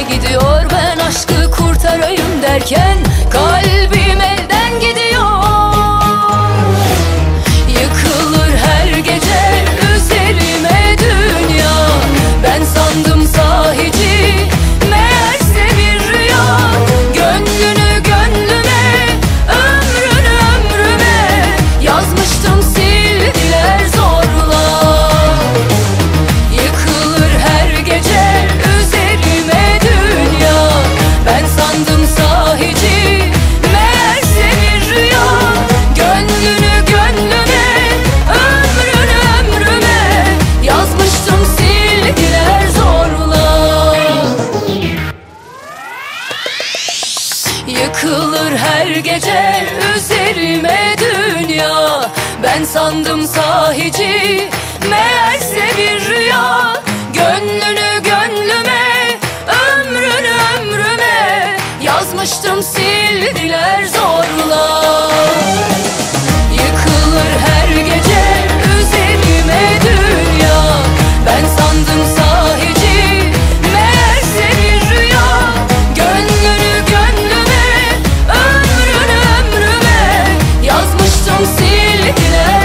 gidiyor. Ben aşkı kurtarayım derken kalbim elden gidiyor. Yıkılır her gece üzerime dünya. Ben sandım sahici, meğerse bir rüya. Gönlünü gönlüme, ömrünü ömrüme yazmıştım, sildiler zorla. Yıkılır her gece üzerime dünya. Ben sandım sahici, meğerse bir rüya. Gönlünü gönlüme, ömrünü ömrüme yazmıştım, sildiler zorla. Yıkılır her gece üzerime dünya. Ben sandım sahici, meğerse bir rüya. Gönlünü gönlüme, ömrünü ömrüme yazmıştım, sildiler zorla. Yıkılır her gece üzerime dünya. Ben sandım sahici, meğerse bir rüya. Gönlünü gönlüme, ömrünü ömrüme yazmıştım, sildiler